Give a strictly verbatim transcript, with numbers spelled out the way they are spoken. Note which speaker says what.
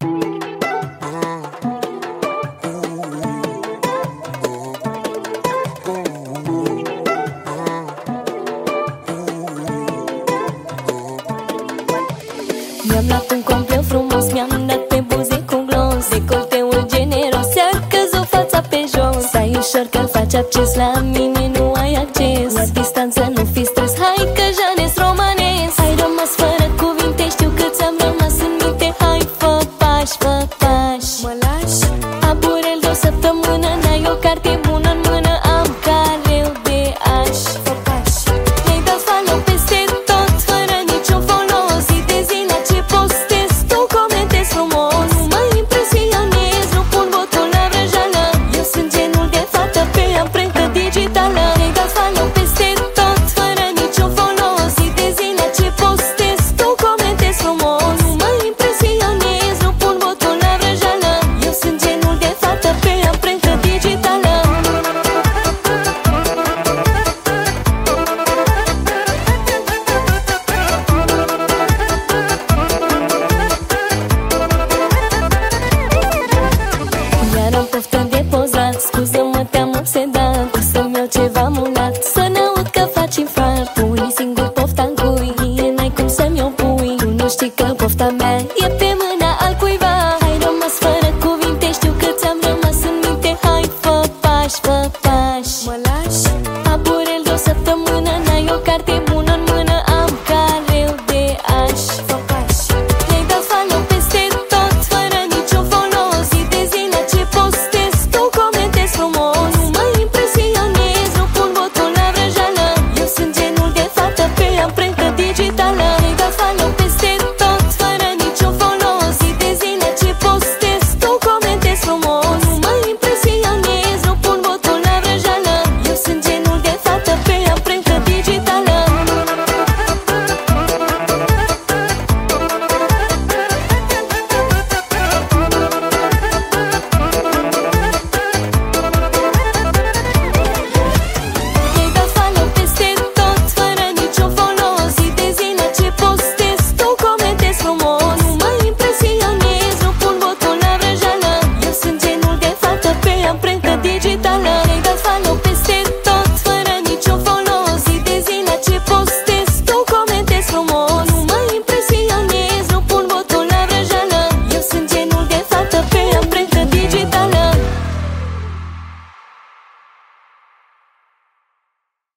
Speaker 1: Mi-am luat un complet frumos, mi-am dat pe buze cu glos, decolteul generos, i-a căzut fața pe jos. Stai ușor că faci acces, la mine nu ai acces. La distanță nu fi stres, hai că janes romanesc. Ai rămas fără cuvinte, știu că ți-am rămas în minte. Hai, fă pași, fă pași.